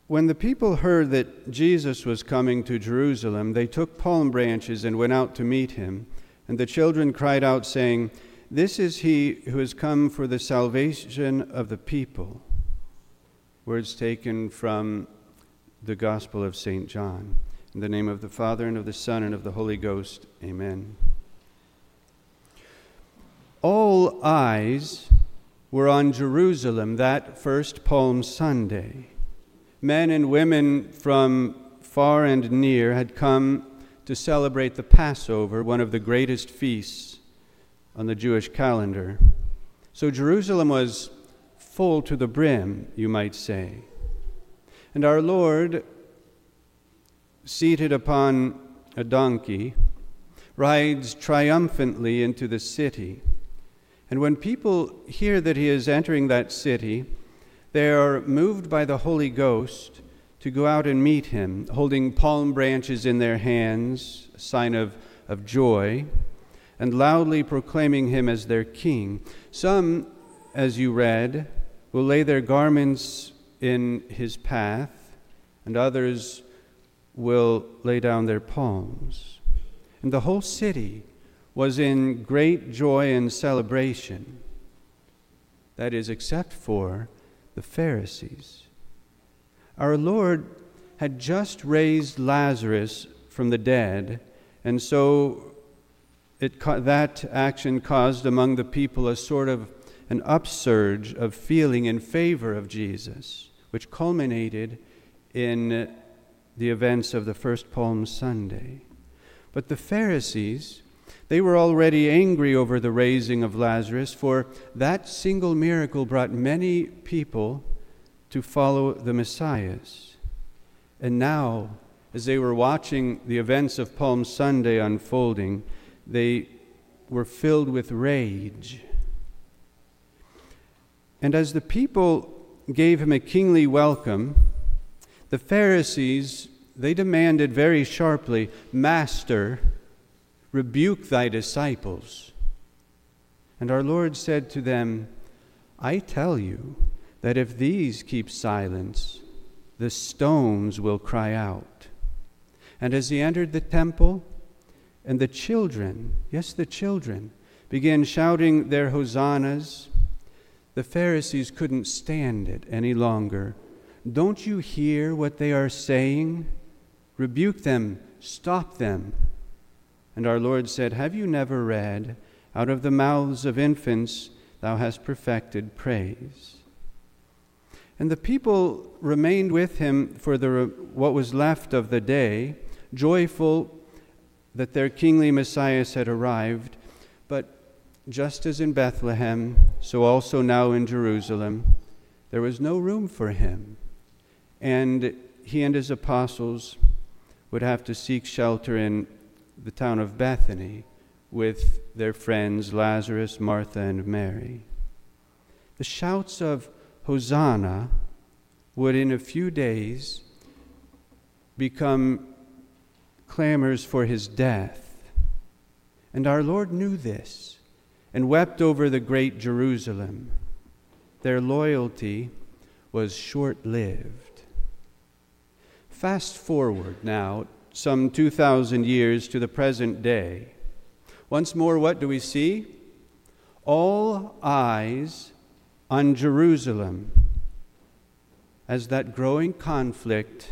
When the people heard that Jesus was coming to Jerusalem, they took palm branches and went out to meet him. And the children cried out, saying, "This is he who has come for the salvation of the people." Words taken from the Gospel of St. John. In the name of the Father, and of the Son, and of the Holy Ghost. Amen. All eyes were on Jerusalem that first Palm Sunday. Men and women from far and near had come to celebrate the Passover, one of the greatest feasts on the Jewish calendar. So Jerusalem was full to the brim, you might say. And our Lord, seated upon a donkey, rides triumphantly into the city. And when people hear that he is entering that city, they are moved by the Holy Ghost to go out and meet him, holding palm branches in their hands, a sign of joy, and loudly proclaiming him as their king. Some, as you read, will lay their garments in his path, and others will lay down their palms. And the whole city was in great joy and celebration. That is, except for the Pharisees. Our Lord had just raised Lazarus from the dead, and so that action caused among the people a sort of an upsurge of feeling in favor of Jesus, which culminated in the events of the first Palm Sunday. But the Pharisees, they were already angry over the raising of Lazarus, for that single miracle brought many people to follow the Messiah. And now, as they were watching the events of Palm Sunday unfolding, they were filled with rage. And as the people gave him a kingly welcome, the Pharisees, they demanded very sharply, "Master, rebuke thy disciples." And our Lord said to them, "I tell you that if these keep silence, the stones will cry out." And as he entered the temple, and the children, yes, the children, began shouting their hosannas, the Pharisees couldn't stand it any longer. "Don't you hear what they are saying? Rebuke them, stop them." And our Lord said, "Have you never read, out of the mouths of infants thou hast perfected praise?" And the people remained with him for what was left of the day, joyful that their kingly Messiah had arrived. But just as in Bethlehem, so also now in Jerusalem, there was no room for him. And he and his apostles would have to seek shelter in the town of Bethany with their friends Lazarus, Martha, and Mary. The shouts of Hosanna would in a few days become clamors for his death. And our Lord knew this and wept over the great Jerusalem. Their loyalty was short-lived. Fast forward now some 2,000 years to the present day. Once more, what do we see? All eyes on Jerusalem as that growing conflict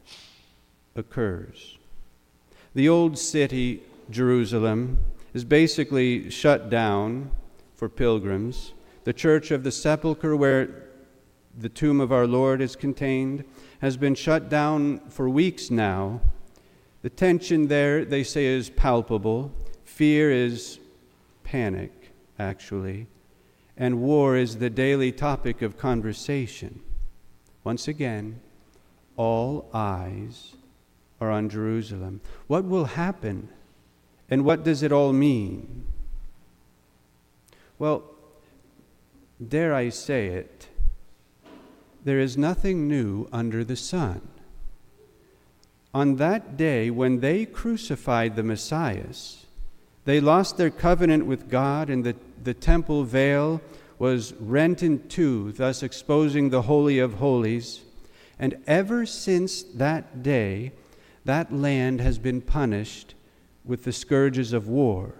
occurs. The old city, Jerusalem, is basically shut down for pilgrims. The Church of the Sepulchre, where the tomb of our Lord is contained, has been shut down for weeks now. The tension there, they say, is palpable. Fear is panic, actually. And war is the daily topic of conversation. Once again, all eyes are on Jerusalem. What will happen? And what does it all mean? Well, dare I say it, there is nothing new under the sun. On that day, when they crucified the Messiah, they lost their covenant with God, and the temple veil was rent in two, thus exposing the Holy of Holies. And ever since that day, that land has been punished with the scourges of war.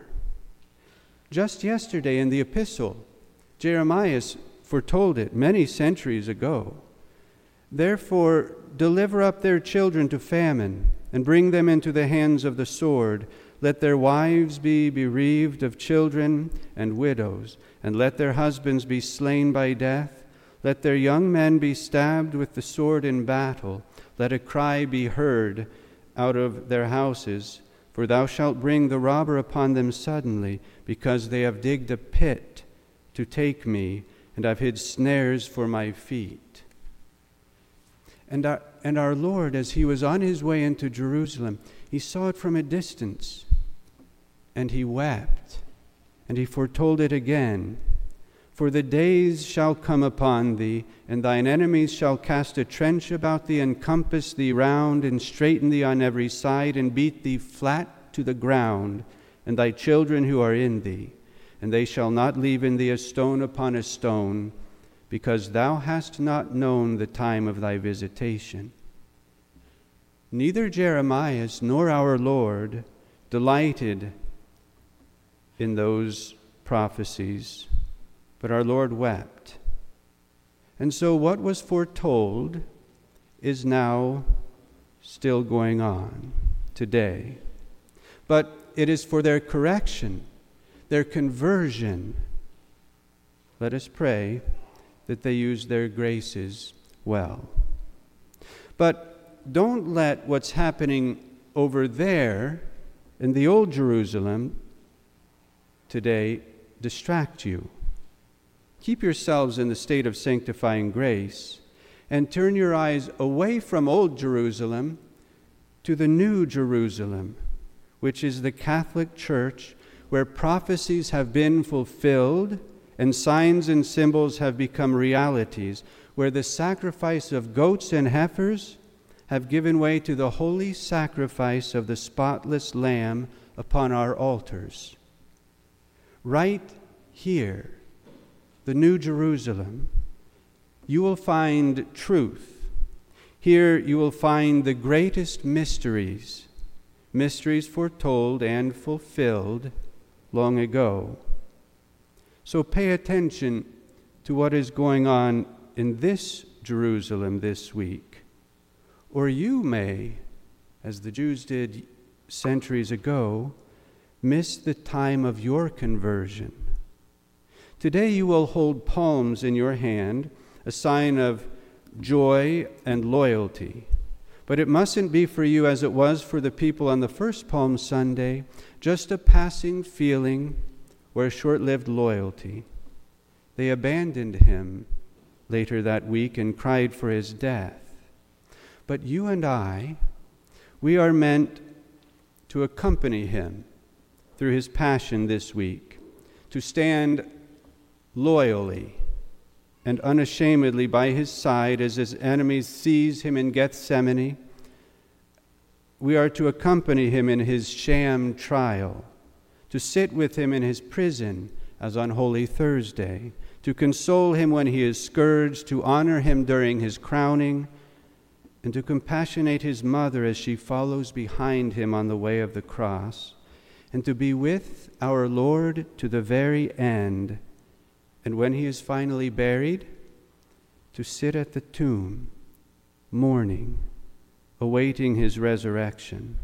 Just yesterday in the epistle, Jeremiah foretold it many centuries ago. Therefore, deliver up their children to famine, and bring them into the hands of the sword. Let their wives be bereaved of children and widows, and let their husbands be slain by death. Let their young men be stabbed with the sword in battle. Let a cry be heard out of their houses, for thou shalt bring the robber upon them suddenly, because they have digged a pit to take me, and have hid snares for my feet. And our Lord, as he was on his way into Jerusalem, he saw it from a distance, and he wept, and he foretold it again. For the days shall come upon thee, and thine enemies shall cast a trench about thee, and compass thee round, and straiten thee on every side, and beat thee flat to the ground, and thy children who are in thee. And they shall not leave in thee a stone upon a stone, because thou hast not known the time of thy visitation. Neither Jeremiah nor our Lord delighted in those prophecies, but our Lord wept. And so what was foretold is now still going on today. But it is for their correction, their conversion. Let us pray that they use their graces well. But don't let what's happening over there in the old Jerusalem today distract you. Keep yourselves in the state of sanctifying grace and turn your eyes away from old Jerusalem to the new Jerusalem, which is the Catholic Church, where prophecies have been fulfilled and signs and symbols have become realities, where the sacrifice of goats and heifers have given way to the holy sacrifice of the spotless Lamb upon our altars. Right here, the New Jerusalem, you will find truth. Here you will find the greatest mysteries, mysteries foretold and fulfilled long ago. So pay attention to what is going on in this Jerusalem this week. Or you may, as the Jews did centuries ago, miss the time of your conversion. Today you will hold palms in your hand, a sign of joy and loyalty. But it mustn't be for you as it was for the people on the first Palm Sunday, just a passing feeling or a short-lived loyalty. They abandoned him later that week and cried for his death. But you and I, we are meant to accompany him through his passion this week, to stand loyally and unashamedly by his side as his enemies seize him in Gethsemane. We are to accompany him in his sham trial, to sit with him in his prison as on Holy Thursday, to console him when he is scourged, to honor him during his crowning, and to compassionate his mother as she follows behind him on the way of the cross, and to be with our Lord to the very end. And when he is finally buried, to sit at the tomb, mourning, awaiting his resurrection.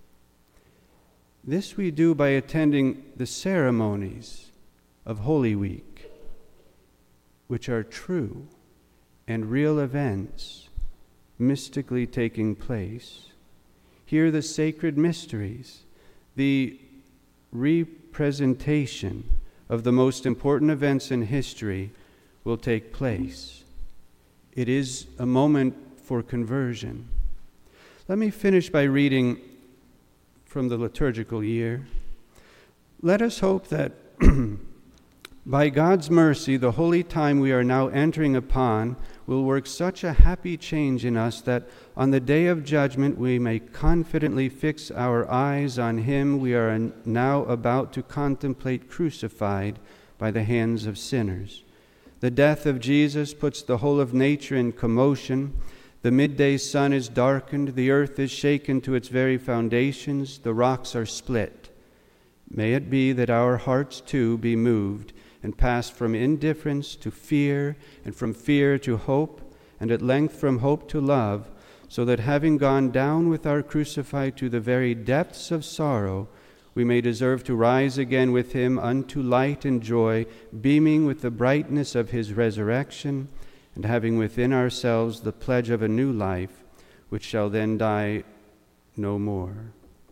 This we do by attending the ceremonies of Holy Week, which are true and real events mystically taking place. Here the sacred mysteries, the representation of the most important events in history will take place. It is a moment for conversion. Let me finish by reading from the liturgical year. Let us hope that by God's mercy, the holy time we are now entering upon will work such a happy change in us that on the day of judgment we may confidently fix our eyes on him we are now about to contemplate crucified by the hands of sinners. The death of Jesus puts the whole of nature in commotion. The midday sun is darkened, the earth is shaken to its very foundations, the rocks are split. May it be that our hearts too be moved and pass from indifference to fear, and from fear to hope, and at length from hope to love, so that having gone down with our crucified to the very depths of sorrow, we may deserve to rise again with him unto light and joy, beaming with the brightness of his resurrection, and having within ourselves the pledge of a new life, which shall then die no more.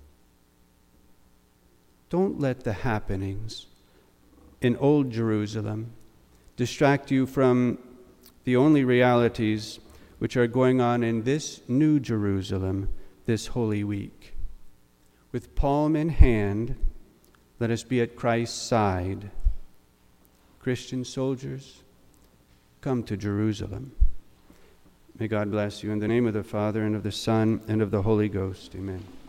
Don't let the happenings in Old Jerusalem distract you from the only realities which are going on in this New Jerusalem this Holy Week. With palm in hand, let us be at Christ's side. Christian soldiers, come to Jerusalem. May God bless you. In the name of the Father, and of the Son, and of the Holy Ghost. Amen.